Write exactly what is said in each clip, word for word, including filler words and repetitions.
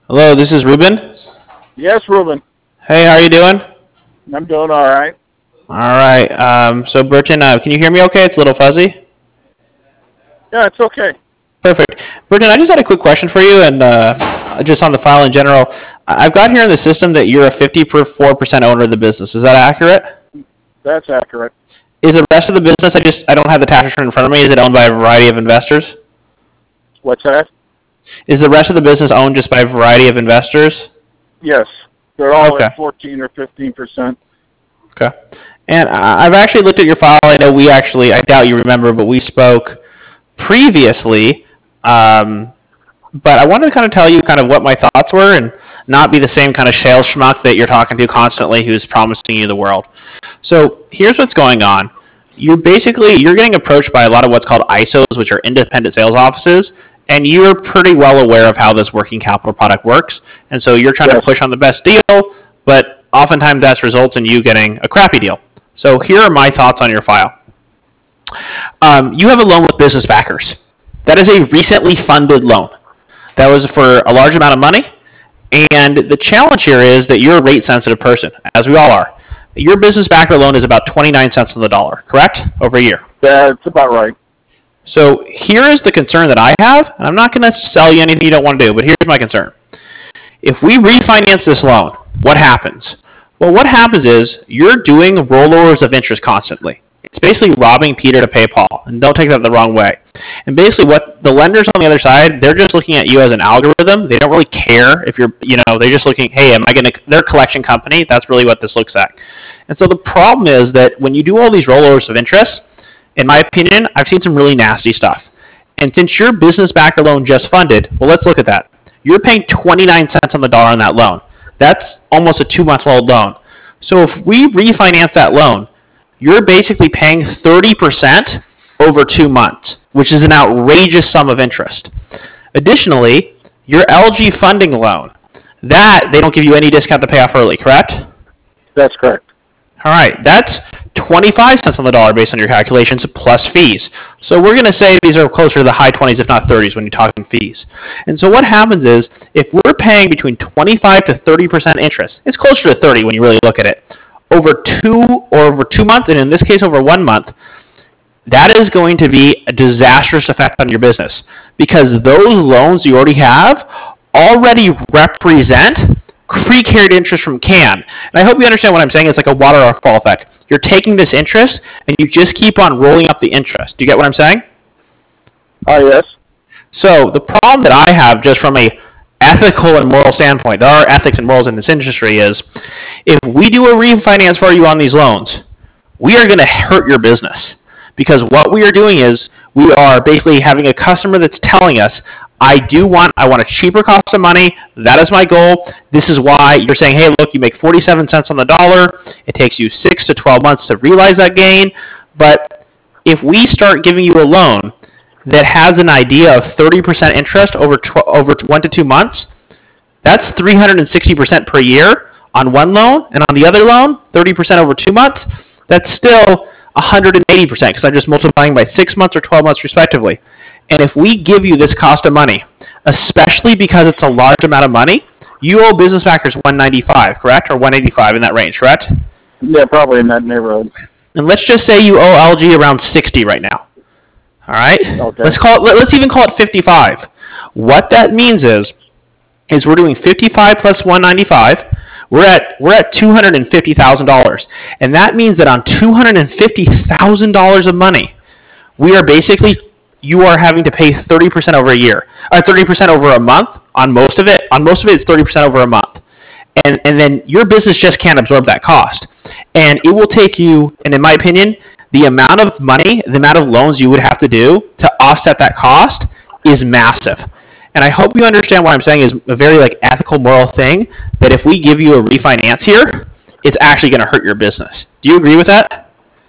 Hello, this is Ruben. Yes, Ruben. Hey, how are you doing? I'm doing all right. All right. Um, so, Burton, uh, can you hear me okay? It's a little fuzzy. Yeah, it's okay. Perfect. Burton, I just had a quick question for you, and uh, just on the file in general. I- I've got here in the system that you're a fifty-four percent owner of the business. Is that accurate? That's accurate. Is the rest of the business, I just I don't have the tax return in front of me, is it owned by a variety of investors? What's that? Is the rest of the business owned just by a variety of investors? Yes. They're all Okay. at fourteen or fifteen percent. Okay. And I- I've actually looked at your file. I know we actually, I doubt you remember, but we spoke previously. Um, but I wanted to kind of tell you kind of what my thoughts were and not be the same kind of sales schmuck that you're talking to constantly who's promising you the world. So here's what's going on. You're basically, you're getting approached by a lot of what's called I S Os, which are independent sales offices, and you're pretty well aware of how this working capital product works. And so you're trying Yes. to push on the best deal, but oftentimes that results in you getting a crappy deal. So here are my thoughts on your file. Um, you have a loan with business backers. That is a recently funded loan. That was for a large amount of money. And the challenge here is that you're a rate sensitive person, as we all are. Your business backer loan is about twenty-nine cents on the dollar, correct? Over a year. That's about right. So here is the concern that I have, and I'm not going to sell you anything you don't want to do, but here's my concern. If we refinance this loan, what happens? Well, what happens is you're doing rollovers of interest constantly. It's basically robbing Peter to pay Paul, and don't take that the wrong way. And basically, what the lenders on the other side, they're just looking at you as an algorithm. They don't really care if you're, you know, they're just looking, hey, am I going to? They're a collection company. That's really what this looks at. And so the problem is that when you do all these rollovers of interest, in my opinion, I've seen some really nasty stuff. And since your business backer loan just funded, well, let's look at that. You're paying twenty-nine cents on the dollar on that loan. That's almost a two-month-old loan. So if we refinance that loan, you're basically paying thirty percent over two months, which is an outrageous sum of interest. Additionally, your L G funding loan, that they don't give you any discount to pay off early, correct? That's correct. All right, that's twenty-five cents on the dollar based on your calculations plus fees. So we're going to say these are closer to the high twenties, if not thirties, when you're talking fees. And so what happens is if we're paying between twenty-five to thirty percent interest, it's closer to thirty when you really look at it, over two or over two months, and in this case over one month, that is going to be a disastrous effect on your business because those loans you already have already represent pre-carried interest from CAN. And I hope you understand what I'm saying. It's like a waterfall effect. You're taking this interest and you just keep on rolling up the interest. Do you get what I'm saying? Oh, yes. So the problem that I have just from a ethical and moral standpoint, there are ethics and morals in this industry, is if we do a refinance for you on these loans, we are going to hurt your business. Because what we are doing is we are basically having a customer that's telling us, I do want, I want a cheaper cost of money. That is my goal. This is why you're saying, hey, look, you make forty-seven cents on the dollar. It takes you six to twelve months to realize that gain. But if we start giving you a loan that has an idea of thirty percent interest over tw- over one to two months, that's three hundred sixty percent per year on one loan. And on the other loan, thirty percent over two months, that's still one hundred eighty percent because I'm just multiplying by six months or twelve months respectively. And if we give you this cost of money, especially because it's a large amount of money, you owe business backers one ninety-five, correct? Or one eighty-five in that range, correct? Yeah, probably in that neighborhood. And let's just say you owe L G around sixty right now. All right? Okay. Let's call it let's even call it fifty-five. What that means is is we're doing fifty-five plus one ninety-five. We're at we're at two hundred fifty thousand dollars. And that means that on two hundred fifty thousand dollars of money, we are basically you are having to pay thirty percent over a year, or thirty percent over a month on most of it. On most of it, it's thirty percent over a month. And, and then your business just can't absorb that cost. And it will take you, and in my opinion, the amount of money, the amount of loans you would have to do to offset that cost is massive. And I hope you understand what I'm saying is a very like ethical, moral thing, that if we give you a refinance here, it's actually going to hurt your business. Do you agree with that?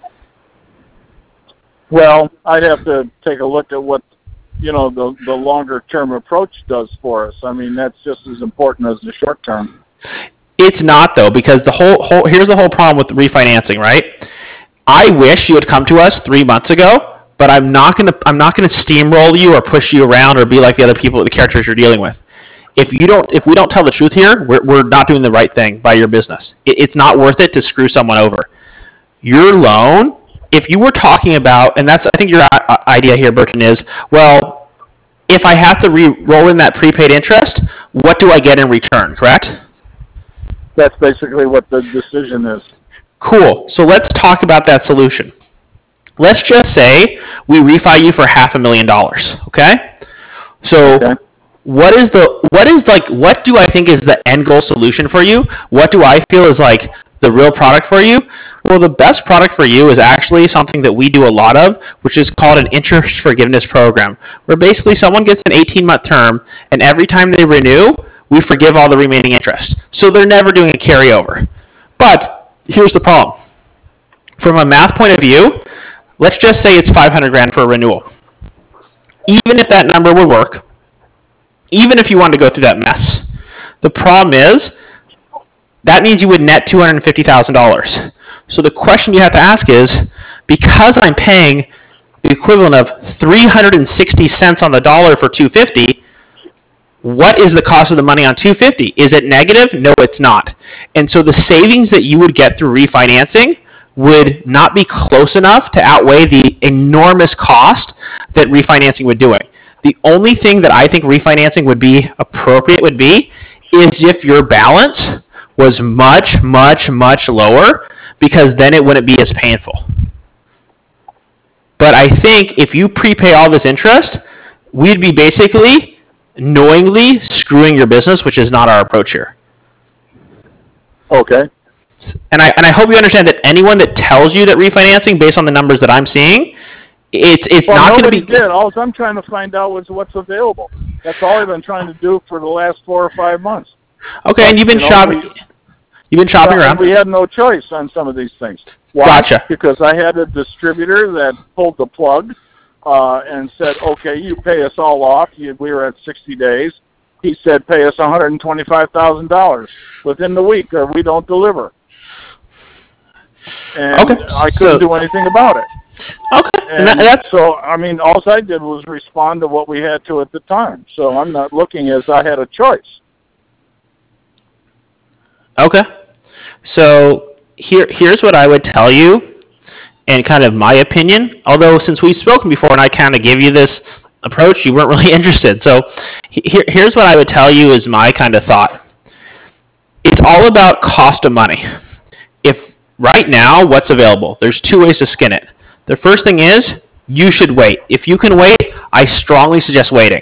Well, I'd have to take a look at what, you know, the, the longer-term approach does for us. I mean, that's just as important as the short term. It's not, though, because the whole, whole here's the whole problem with refinancing, right? I wish you had come to us three months ago, but I'm not gonna I'm not gonna steamroll you or push you around or be like the other people, the characters you're dealing with. if you don't, if we don't tell the truth here, we're, we're not doing the right thing by your business. It, it's not worth it to screw someone over. Your loan, if you were talking about, and that's, I think your idea here, Bertrand, is, well, if I have to re- roll in that prepaid interest, what do I get in return, correct? That's basically what the decision is. Cool. So let's talk about that solution. Let's just say we refi you for half a million dollars, okay? So okay. what is the, what is like, what do I think is the end goal solution for you? What do I feel is like the real product for you? Well, the best product for you is actually something that we do a lot of, which is called an interest forgiveness program, where basically someone gets an eighteen-month term, and every time they renew, we forgive all the remaining interest. So they're never doing a carryover. But here's the problem. From a math point of view, let's just say it's five hundred grand for a renewal. Even if that number would work, even if you wanted to go through that mess, the problem is that means you would net two hundred fifty thousand dollars. So the question you have to ask is, because I'm paying the equivalent of three hundred sixty cents on the dollar for two hundred fifty, what is the cost of the money on two hundred fifty? Is it negative? No, it's not. And so the savings that you would get through refinancing would not be close enough to outweigh the enormous cost that refinancing would do it. The only thing that I think refinancing would be appropriate would be is if your balance was much, much, much lower, because then it wouldn't be as painful. But I think if you prepay all this interest, we'd be basically knowingly screwing your business, which is not our approach here. Okay. And I and I hope you understand that anyone that tells you that refinancing, based on the numbers that I'm seeing, it's it's well, not going to be. Did. All I'm trying to find out was what's available. That's all I've been trying to do for the last four or five months. Okay, but, and you've been you know, shopping. We, you've been shopping around. We had no choice on some of these things. Why? Gotcha. Because I had a distributor that pulled the plug uh, and said, "Okay, you pay us all off." We were at sixty days. He said, "Pay us one hundred twenty-five thousand dollars within the week, or we don't deliver." And okay. I couldn't so, do anything about it. Okay. And, and that, that's so, I mean, all I did was respond to what we had to at the time. So I'm not looking as I had a choice. Okay. So here, here's what I would tell you, and kind of my opinion. Although since we've spoken before, and I kind of gave you this approach, you weren't really interested. So here, here's what I would tell you is my kind of thought. It's all about cost of money. If right now, what's available? There's two ways to skin it. The first thing is, you should wait. If you can wait, I strongly suggest waiting.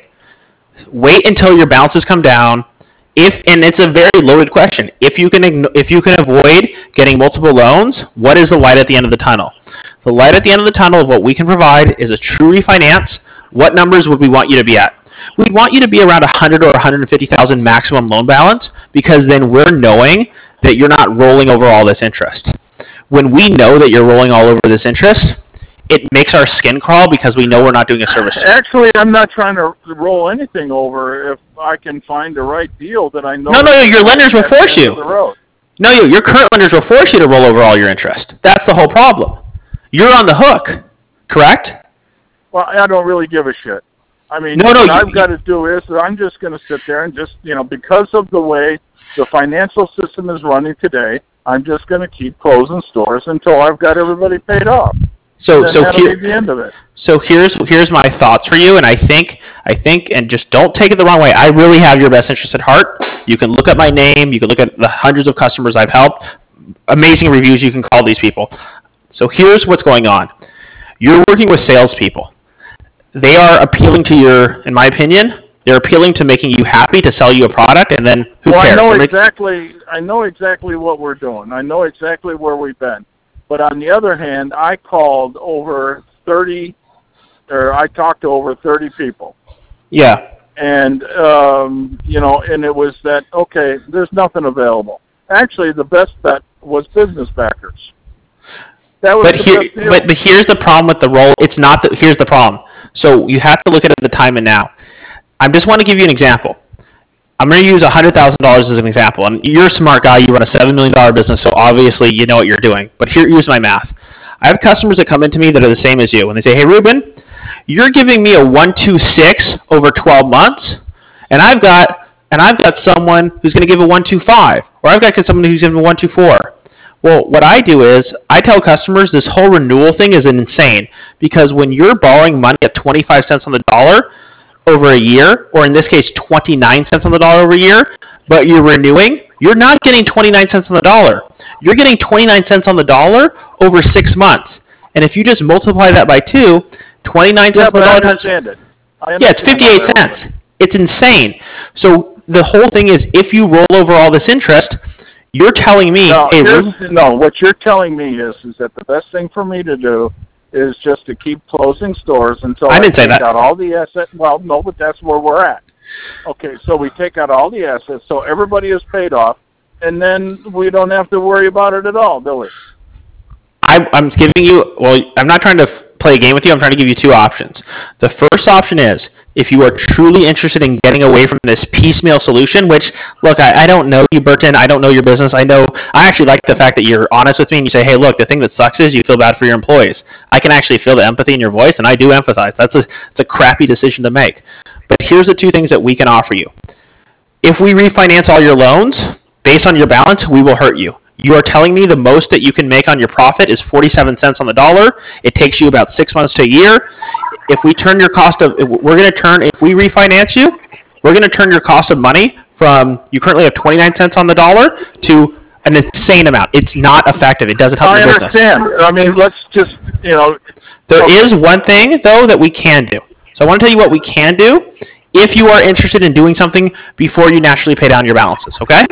Wait until your balances come down. If and it's a very loaded question. If you can if you can avoid getting multiple loans, what is the light at the end of the tunnel? The light at the end of the tunnel of what we can provide is a true refinance. What numbers would we want you to be at? We'd want you to be around one hundred or one hundred fifty thousand maximum loan balance, because then we're knowing that you're not rolling over all this interest. When we know that you're rolling all over this interest, it makes our skin crawl because we know we're not doing a service. Actually, I'm not trying to roll anything over if I can find the right deal that I know. No, no, no, your lenders will force you. No, you, your current lenders will force you to roll over all your interest. That's the whole problem. You're on the hook, correct? Well, I don't really give a shit. I mean, no, no, what you, I've got to do is I'm just going to sit there and just, you know, because of the way the financial system is running today, I'm just going to keep closing stores until I've got everybody paid off. So, so here, the end of it. So here's here's my thoughts for you, and I think I think, and just don't take it the wrong way. I really have your best interest at heart. You can look at my name. You can look at the hundreds of customers I've helped. Amazing reviews. You can call these people. So here's what's going on. You're working with salespeople. They are appealing to your, in my opinion, they're appealing to making you happy to sell you a product, and then who well, cares? I know They're exactly. Making... I know exactly what we're doing. I know exactly where we've been. But on the other hand, I called over thirty, or I talked to over thirty people. Yeah. And um, you know, and it was that okay. There's nothing available. Actually, the best bet was business backers. That was but the here, best deal. But, but here's the problem with the role. It's not the. Here's the problem. So you have to look at it at the time and now. I just want to give you an example. I'm going to use one hundred thousand dollars as an example. And you're a smart guy. You run a seven million dollars business, so obviously you know what you're doing. But here, here's my math. I have customers that come into me that are the same as you. And they say, hey, Ruben, you're giving me a one two six over twelve months, and I've got and I've got someone who's going to give a one two five, or I've got someone who's giving a one two four. Well, what I do is I tell customers this whole renewal thing is insane, because when you're borrowing money at twenty-five cents on the dollar over a year, or in this case twenty-nine cents on the dollar over a year, but you're renewing, you're not getting twenty-nine cents on the dollar. You're getting twenty-nine cents on the dollar over six months. And if you just multiply that by two, twenty-nine cents yeah, on the dollar I times, understand it. I understand yeah, it's fifty-eight cents. It's insane. So the whole thing is, if you roll over all this interest, you're telling me, no, hey, no, what you're telling me is, is that the best thing for me to do is just to keep closing stores until I didn't I say take that. out all the assets. Well, no, but that's where we're at. Okay, so we take out all the assets, so everybody is paid off, and then we don't have to worry about it at all, do we? I, I'm giving you, well, I'm not trying to f- play a game with you. I'm trying to give you two options. The first option is, if you are truly interested in getting away from this piecemeal solution, which, look, I, I don't know you, Burton. I don't know your business. I know, I actually like the fact that you're honest with me and you say, hey, look, the thing that sucks is you feel bad for your employees. I can actually feel the empathy in your voice, and I do empathize. That's a, it's a crappy decision to make. But here's the two things that we can offer you. If we refinance all your loans, based on your balance, we will hurt you. You are telling me the most that you can make on your profit is forty-seven cents on the dollar. It takes you about six months to a year. If we turn your cost of, we're going to turn, if we refinance you, we're going to turn your cost of money from, you currently have twenty-nine cents on the dollar to an insane amount. It's not effective. It doesn't help I your business. understand. I mean, let's just, you know. There okay. is one thing, though, that we can do. So I want to tell you what we can do if you are interested in doing something before you naturally pay down your balances, okay?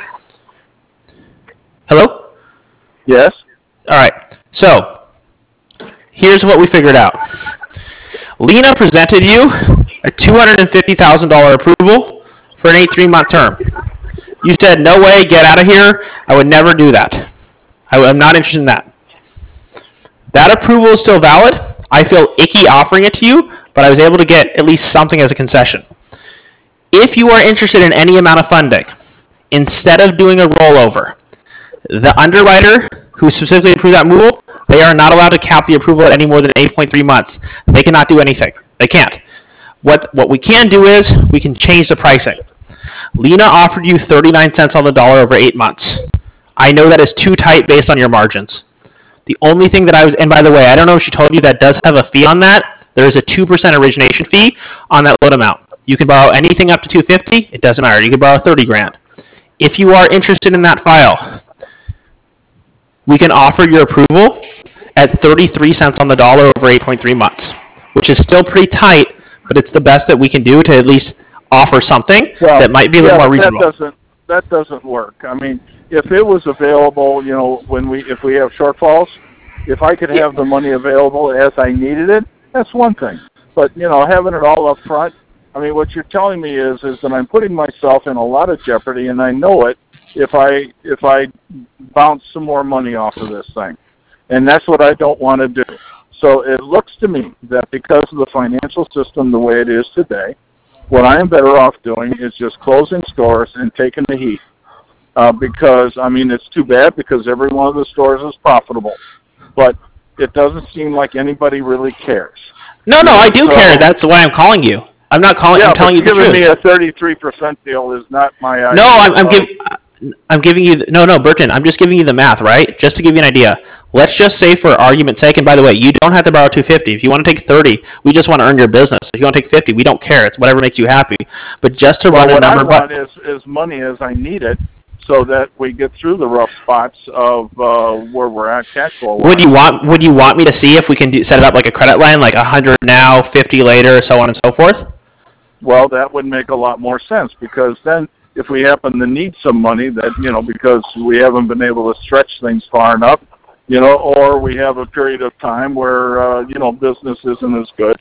Hello? Yes? All right. So here's what we figured out. Lena presented you a two hundred fifty thousand dollars approval for an eight three-month term. You said, no way, get out of here. I would never do that. I, I'm not interested in that. That approval is still valid. I feel icky offering it to you, but I was able to get at least something as a concession. If you are interested in any amount of funding, instead of doing a rollover, the underwriter who specifically approved that approval, they are not allowed to cap the approval at any more than eight point three months. They cannot do anything. They can't. What what we can do is we can change the pricing. Lena offered you thirty-nine cents on the dollar over eight months. I know that is too tight based on your margins. The only thing that I was, and by the way, I don't know if she told you that does have a fee on that. There is a two percent origination fee on that loan amount. You can borrow anything up to two hundred fifty dollars. It doesn't matter. You can borrow thirty grand. If you are interested in that file, we can offer your approval at thirty-three cents on the dollar over eight point three months, which is still pretty tight, but it's the best that we can do to at least offer something well, that might be a little yeah, more reasonable. That doesn't, that doesn't work. I mean, if it was available, you know, when we if we have shortfalls, if I could have the money available as I needed it, that's one thing. But, you know, having it all up front, I mean, what you're telling me is is that I'm putting myself in a lot of jeopardy, and I know it if I if I bounce some more money off of this thing. And that's what I don't want to do. So it looks to me that because of the financial system the way it is today, what I am better off doing is just closing stores and taking the heat. Uh, because, I mean, it's too bad because every one of the stores is profitable. But it doesn't seem like anybody really cares. No, no, I do so, care. That's why I'm calling you. I'm not calling. Yeah, I'm telling you the truth. giving me a thirty-three percent deal is not my idea. No, I'm, I'm giving. I'm giving you. The, no, no, Burton. I'm just giving you the math, right? Just to give you an idea. Let's just say, for argument's sake, and by the way, you don't have to borrow two hundred fifty. If you want to take thirty, we just want to earn your business. If you want to take fifty, we don't care. It's whatever makes you happy. But just to well, run a what number, I want but is as money as I need it, so that we get through the rough spots of uh, where we're at cash flow. Would you want Would you want me to see if we can do, set it up like a credit line, like a hundred now, fifty later, so on and so forth? Well, that would make a lot more sense, because then if we happen to need some money, that, you know, because we haven't been able to stretch things far enough, you know, or we have a period of time where, uh, you know, business isn't as good,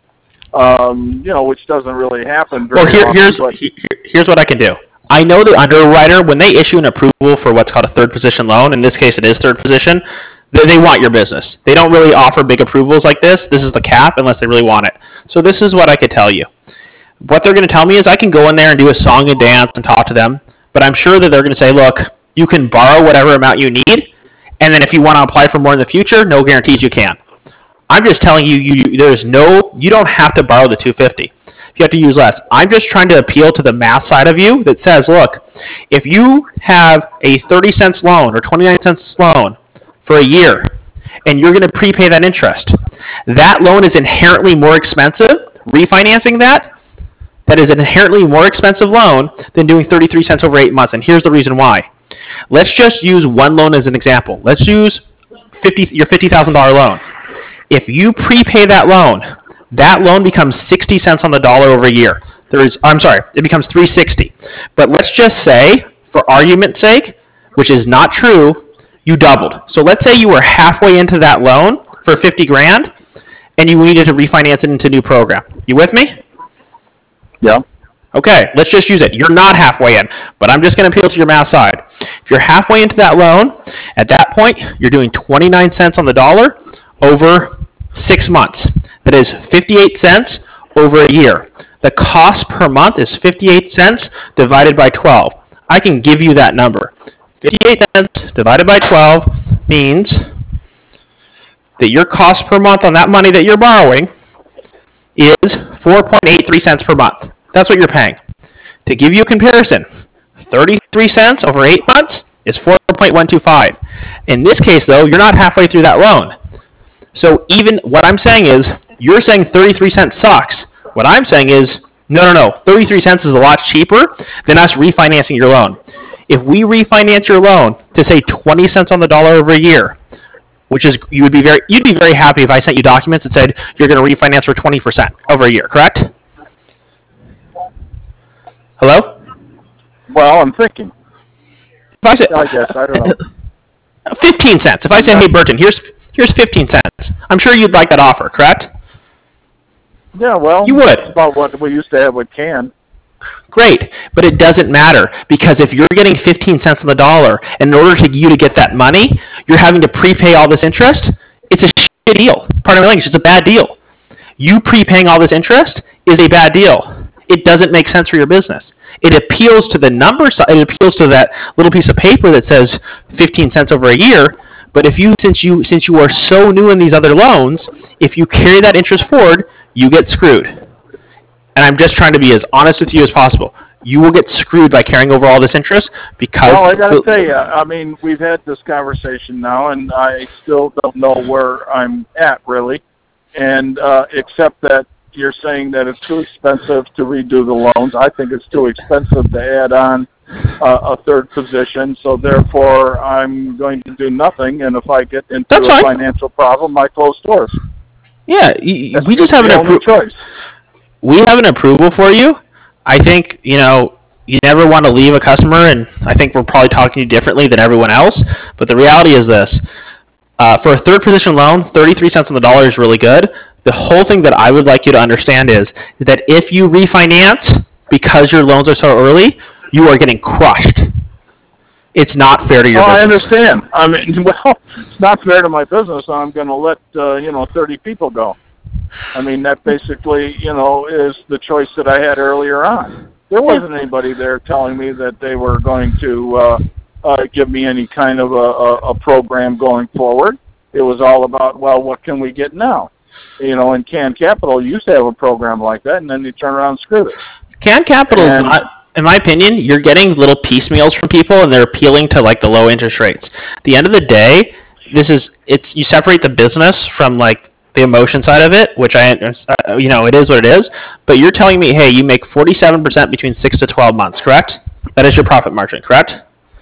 um, you know, which doesn't really happen very well, here, often. here's But, here, here's what I can do. I know the underwriter, when they issue an approval for what's called a third position loan, in this case it is third position, they, they want your business. They don't really offer big approvals like this. This is the cap unless they really want it. So this is what I could tell you. What they're going to tell me is I can go in there and do a song and dance and talk to them, but I'm sure that they're going to say, look, you can borrow whatever amount you need, and then if you want to apply for more in the future, no guarantees you can. I'm just telling you, you, you there's no, you don't have to borrow the two hundred fifty. If you have to use less. I'm just trying to appeal to the math side of you that says, look, if you have a thirty cents loan or twenty-nine cents loan for a year, and you're going to prepay that interest, that loan is inherently more expensive. Refinancing that, that is an inherently more expensive loan than doing thirty-three cents over eight months. And here's the reason why. Let's just use one loan as an example. Let's use fifty your fifty thousand dollars loan. If you prepay that loan, that loan becomes sixty cents on the dollar over a year. There is, I'm sorry, it becomes three sixty. But let's just say, for argument's sake, which is not true, you doubled. So let's say you were halfway into that loan for fifty grand, and you needed to refinance it into a new program. You with me? Yeah. Okay, let's just use it. You're not halfway in, but I'm just going to appeal to your math side. If you're halfway into that loan, at that point, you're doing twenty-nine cents on the dollar over six months. That is fifty-eight cents over a year. The cost per month is fifty-eight cents divided by twelve. I can give you that number. fifty-eight cents divided by twelve means that your cost per month on that money that you're borrowing is four point eight three cents per month. That's what you're paying. To give you a comparison, thirty-three cents over eight months is four point one two five. In this case, though, you're not halfway through that loan. So even what I'm saying is, you're saying thirty-three cents sucks. What I'm saying is, no, no, no, thirty-three cents is a lot cheaper than us refinancing your loan. If we refinance your loan to say twenty cents on the dollar over a year, which is you would be very you'd be very happy if I sent you documents that said you're going to refinance for twenty percent over a year, correct? Hello? Well, I'm thinking. If I said, I guess I don't know. fifteen cents. If I said, hey Burton, here's here's fifteen cents. I'm sure you'd like that offer, correct? Yeah, well, you would. That's about what we used to have with Can. Great, but it doesn't matter because if you're getting fifteen cents on the dollar, and in order for you to get that money, you're having to prepay all this interest. It's a shit deal. Pardon my language. It's a bad deal. You prepaying all this interest is a bad deal. It doesn't make sense for your business. It appeals to the number side. It appeals to that little piece of paper that says fifteen cents over a year. But if you, since you, since you are so new in these other loans, if you carry that interest forward, you get screwed. And I'm just trying to be as honest with you as possible. You will get screwed by carrying over all this interest because. Well, I got to tell you, I mean, we've had this conversation now, and I still don't know where I'm at really, and uh, except that you're saying that it's too expensive to redo the loans. I think it's too expensive to add on uh, a third position, so therefore I'm going to do nothing. And if I get into That's a fine. financial problem, I close doors. Yeah, y- That's we just have the an only approval. choice. We have an approval for you. I think you know you never want to leave a customer, and I think we're probably talking to you differently than everyone else. But the reality is this: uh, for a third position loan, thirty-three cents on the dollar is really good. The whole thing that I would like you to understand is that if you refinance because your loans are so early, you are getting crushed. It's not fair to your Oh, business. I understand. I mean, well, it's not fair to my business. So I'm going to let uh, you know thirty people go. I mean, that basically, you know, is the choice that I had earlier on. There wasn't anybody there telling me that they were going to uh, uh, give me any kind of a, a, a program going forward. It was all about, well, what can we get now? You know, in Can Capital, you used to have a program like that, and then you turn around and screwed it. Can Capital is And- not. In my opinion, you're getting little piecemeals from people, and they're appealing to like the low interest rates. At the end of the day, this is it's you separate the business from like the emotion side of it, which I, uh, you know, it is what it is. But you're telling me, hey, you make forty-seven percent between six to twelve months, correct? That is your profit margin, correct?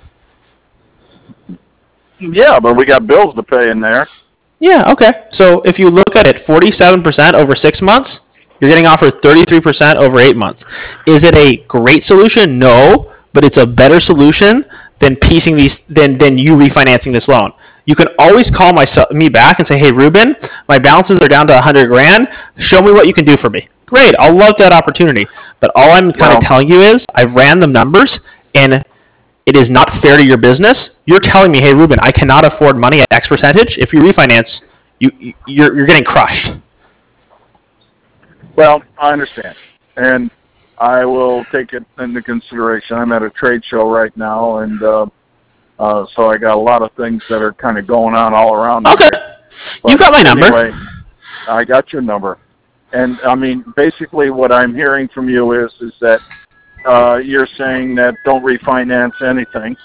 Yeah, but we got bills to pay in there. Yeah. Okay. So if you look at it, forty-seven percent over six months, you're getting offered thirty-three percent over eight months. Is it a great solution? No, but it's a better solution than piecing these than than you refinancing this loan. You can always call my, me back and say, hey, Ruben, my balances are down to one hundred grand. Show me what you can do for me. Great. I'll love that opportunity. But all I'm kind Well- of telling you is I ran the numbers, and it is not fair to your business. You're telling me, hey, Ruben, I cannot afford money at X percentage. If you refinance, you, you're, you're getting crushed. Well, I understand, and I will take it into consideration. I'm at a trade show right now, and uh, uh, so I got a lot of things that are kind of going on all around. Okay. But You got my number. Anyway, I got your number. And I mean, basically, what I'm hearing from you is is that uh, you're saying that don't refinance anything,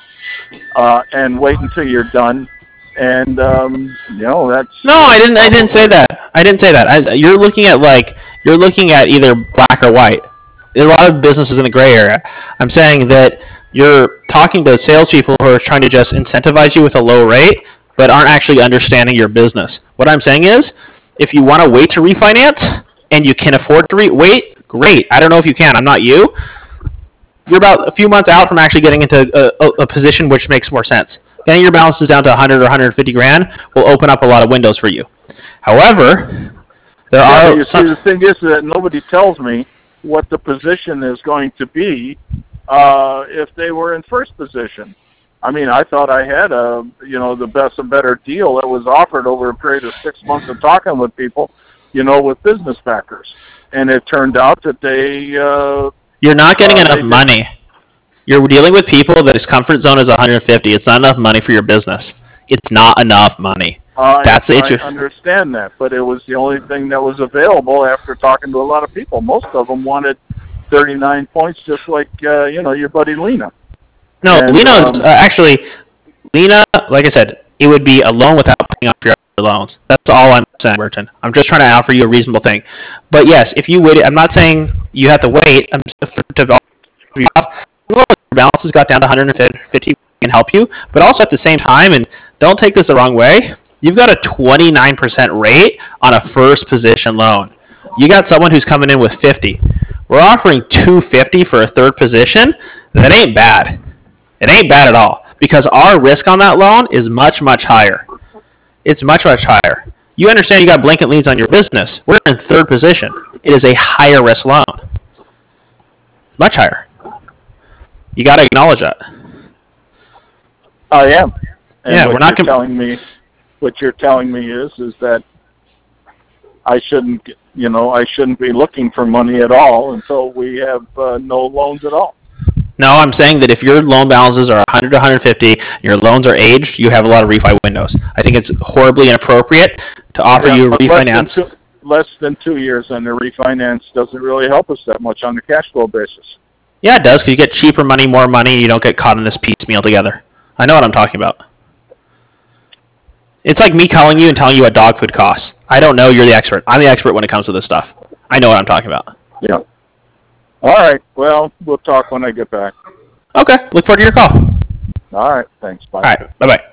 uh, and wait until you're done. And um, you know that's No, I didn't. I didn't say that. I didn't say that. I, you're looking at like you're looking at either black or white. A lot of businesses in the gray area. I'm saying that you're talking to salespeople who are trying to just incentivize you with a low rate, but aren't actually understanding your business. What I'm saying is, if you want to wait to refinance and you can afford to re- wait, great. I don't know if you can. I'm not you. You're about a few months out from actually getting into a, a, a position which makes more sense. Getting your balances down to one hundred or one hundred fifty grand will open up a lot of windows for you. However, there yeah, are you some. See, the thing is that nobody tells me what the position is going to be uh, if they were in first position. I mean, I thought I had a, you know, the best and better deal that was offered over a period of six months of talking with people, you know, with business backers. And it turned out that they... Uh, You're not getting uh, enough money. You're dealing with people that his comfort zone is one hundred fifty. It's not enough money for your business. It's not enough money. Uh, That's the I issue. understand that, but it was the only thing that was available after talking to a lot of people. Most of them wanted thirty-nine points, just like, uh, you know, your buddy Lena. No, And, Lena, um, uh, actually, Lena, like I said, it would be a loan without paying off your other loans. That's all I'm saying, Burton. I'm just trying to offer you a reasonable thing. But yes, if you wait, I'm not saying you have to wait. I'm to you off. Your balance has got down to one hundred fifty can help you, but also at the same time, and don't take this the wrong way, you've got a twenty-nine percent rate on a first position loan. You got someone who's coming in with fifty. We're offering two hundred fifty for a third position. That ain't bad. It ain't bad at all because our risk on that loan is much, much higher. It's much, much higher. You understand you got blanket liens on your business. We're in third position. It is a higher risk loan. Much higher. You got to acknowledge that. I am. And yeah, what we're not you're com- telling me. What you're telling me is is that I shouldn't, you know, I shouldn't be looking for money at all until we have uh, no loans at all. No, I'm saying that if your loan balances are one hundred to one hundred fifty, your loans are aged, you have a lot of refi windows. I think it's horribly inappropriate to offer yeah, you a refinance. Less than, two, less than two years on the refinance doesn't really help us that much on the cash flow basis. Yeah, it does, because you get cheaper money, more money, and you don't get caught in this piecemeal together. I know what I'm talking about. It's like me calling you and telling you what dog food costs. I don't know, you're the expert. I'm the expert when it comes to this stuff. I know what I'm talking about. Yeah. All right. Well, we'll talk when I get back. Okay. Look forward to your call. All right. Thanks. Bye. All right. Bye-bye.